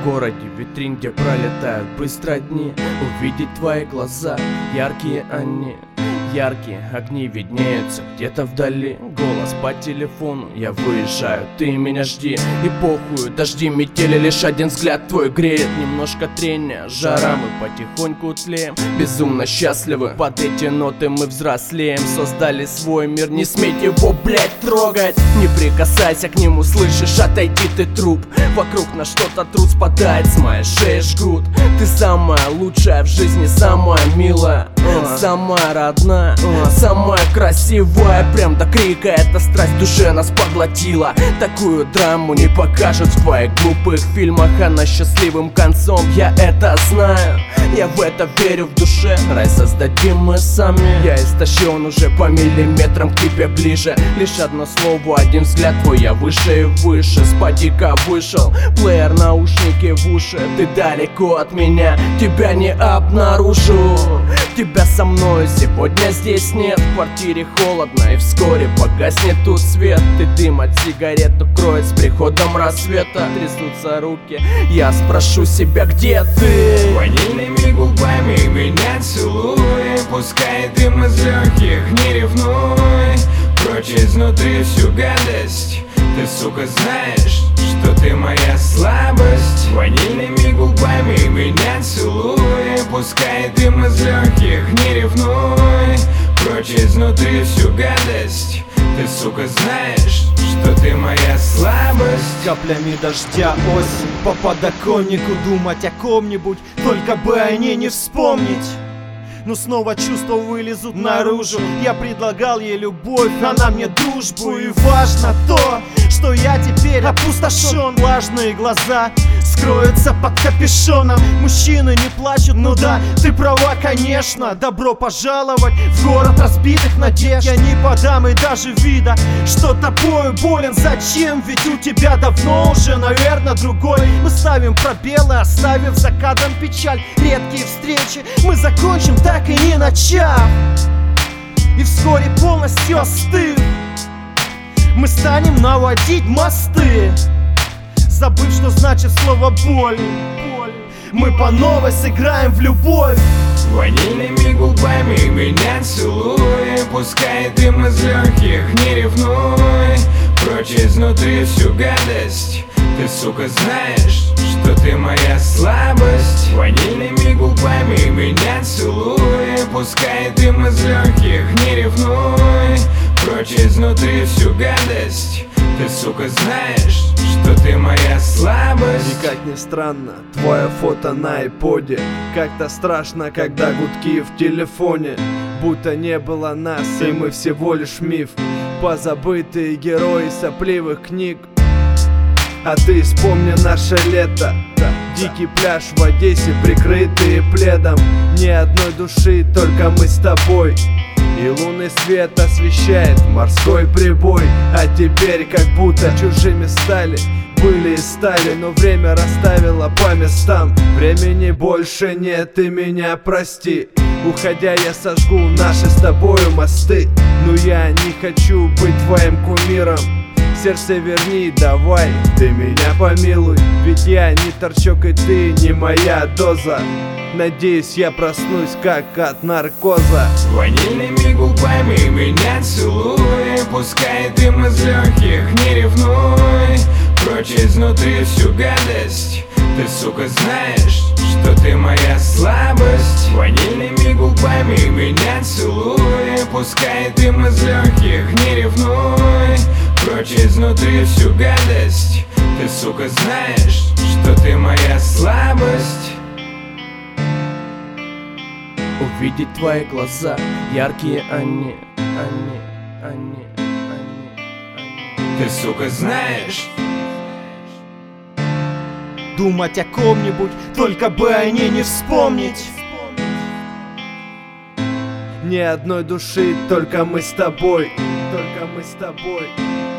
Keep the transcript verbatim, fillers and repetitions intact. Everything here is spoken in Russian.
В городе витрин, где пролетают быстро дни, увидеть твои глаза, яркие они. Яркие огни виднеются где-то вдали. Голос по телефону: я выезжаю, ты меня жди. И похуй, дожди, метели, лишь один взгляд твой греет. Немножко трения, жара, мы потихоньку тлеем. Безумно счастливы, под эти ноты мы взрослеем. Создали свой мир, не сметь его, блять, трогать. Не прикасайся к нему, слышишь, отойди, ты труп. Вокруг на что-то труд спадает, с моей шеи жгут. Ты самая лучшая в жизни, самая милая, самая родная, самая красивая, прям до крика. Эта страсть в душе нас поглотила. Такую драму не покажут в твоих глупых фильмах. Она счастливым концом, я это знаю. Я в это верю в душе. Рай создадим мы сами. Я истощен уже по миллиметрам к тебе ближе. Лишь одно слово, один взгляд твой, я выше и выше. С падика вышел, плеер, наушники в уши. Ты далеко от меня, тебя не обнаружу. Тебя со мной сегодня здесь нет. В квартире холодно и вскоре погаснет тут свет. Ты дым от сигарет укроет с приходом рассвета. Трясутся руки, я спрошу себя, где ты? Ванильными губами меня целуй, пускай дым из легких, не ревнуй. Прочь изнутри всю гадость. Ты, сука, знаешь, что ты моя слабость. Ванильными губами меня целуй, пускай дым из легких, не ревнуй. Прочь изнутри всю гадость. Ты, сука, знаешь, что ты моя слабость. Каплями дождя осень по подоконнику, думать о ком-нибудь, только бы о ней не вспомнить. Но снова чувства вылезут наружу. Я предлагал ей любовь, она мне дружбу. И важно то, что я теперь опустошен. Влажные глаза скроются под капюшоном. Мужчины не плачут, ну да, ты права, конечно. Добро пожаловать в город разбитых надежд. Я не подам и даже вида, что тобою болен. Зачем? Ведь у тебя давно уже, наверное, другой. Мы ставим пробелы, оставив за кадром печаль. Редкие встречи мы закончим, так и не начав. И вскоре полностью остыв, мы станем наводить мосты, забыв, что значит слово боль. Мы по новой сыграем в любовь. Ванильными губами меня целуй, пускай дым из легких, не ревнуй. Прочь изнутри всю гадость. Ты, сука, знаешь, что ты моя слабость. Ванильными губами меня целуй, пускай дым из легких, не ревнуй. Прочь изнутри всю гадость. Ты, сука, знаешь, что ты моя слабость. И как ни странно, твое фото на айподе. Как-то страшно, когда гудки в телефоне. Будто не было нас, и мы всего лишь миф. Позабытые герои сопливых книг. А ты вспомни наше лето. Дикий пляж в Одессе, прикрытые пледом. Ни одной души, только мы с тобой. И лунный свет освещает морской прибой. А теперь как будто чужими стали. Были и стали, но время расставило по местам. Времени больше нет, ты меня прости. Уходя, я сожгу наши с тобою мосты. Но я не хочу быть твоим кумиром. Сердце верни, давай, ты меня помилуй. Ведь я не торчок, и ты не моя доза. Надеюсь, я проснусь как от наркоза. Ванильными губами меня целуй, пускай дым из легких, не ревнуй. Прочь изнутри всю гадость. Ты, сука, знаешь, что ты моя слабость. Ванильными губами меня целуй, пускай дым из легких, не ревнуй. Прочь изнутри всю гадость. Ты, сука, знаешь, что ты моя слабость. Увидеть твои глаза, яркие они, они, они, они, они. Ты, сука, знаешь. Думать о ком-нибудь, только бы о ней не вспомнить. Ни одной души, только мы с тобой. Только мы с тобой.